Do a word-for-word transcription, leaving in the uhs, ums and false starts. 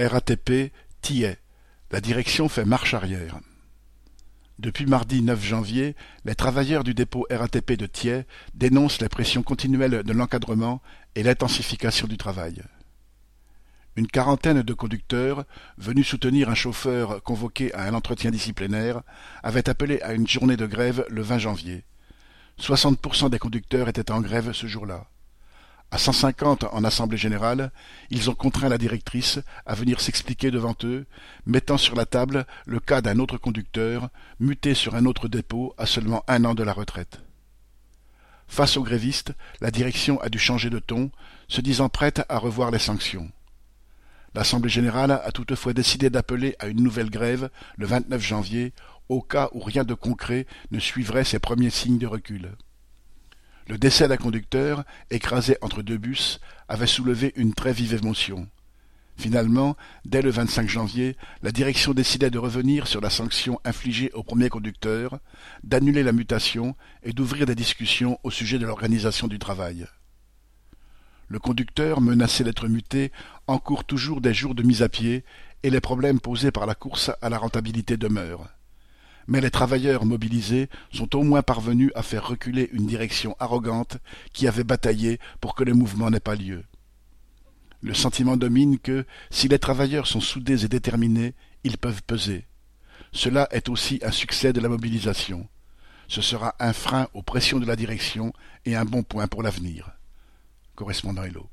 R A T P Thiais. La direction fait marche arrière. Depuis mardi neuf janvier, les travailleurs du dépôt R A T P de Thiais dénoncent les pressions continuelles de l'encadrement et l'intensification du travail. Une quarantaine de conducteurs, venus soutenir un chauffeur convoqué à un entretien disciplinaire, avaient appelé à une journée de grève le vingt janvier. soixante pour cent des conducteurs étaient en grève ce jour-là. À cent cinquante en assemblée générale, ils ont contraint la directrice à venir s'expliquer devant eux, mettant sur la table le cas d'un autre conducteur, muté sur un autre dépôt à seulement un an de la retraite. Face aux grévistes, la direction a dû changer de ton, se disant prête à revoir les sanctions. L'Assemblée générale a toutefois décidé d'appeler à une nouvelle grève le vingt-neuf janvier, au cas où rien de concret ne suivrait ces premiers signes de recul. Le décès d'un conducteur, écrasé entre deux bus, avait soulevé une très vive émotion. Finalement, dès le vingt-cinq janvier, la direction décidait de revenir sur la sanction infligée au premier conducteur, d'annuler la mutation et d'ouvrir des discussions au sujet de l'organisation du travail. Le conducteur, menacé d'être muté, encourt toujours des jours de mise à pied et les problèmes posés par la course à la rentabilité demeurent. Mais les travailleurs mobilisés sont au moins parvenus à faire reculer une direction arrogante qui avait bataillé pour que le mouvement n'ait pas lieu. Le sentiment domine que, si les travailleurs sont soudés et déterminés, ils peuvent peser. Cela est aussi un succès de la mobilisation. Ce sera un frein aux pressions de la direction et un bon point pour l'avenir. Correspondant Hello.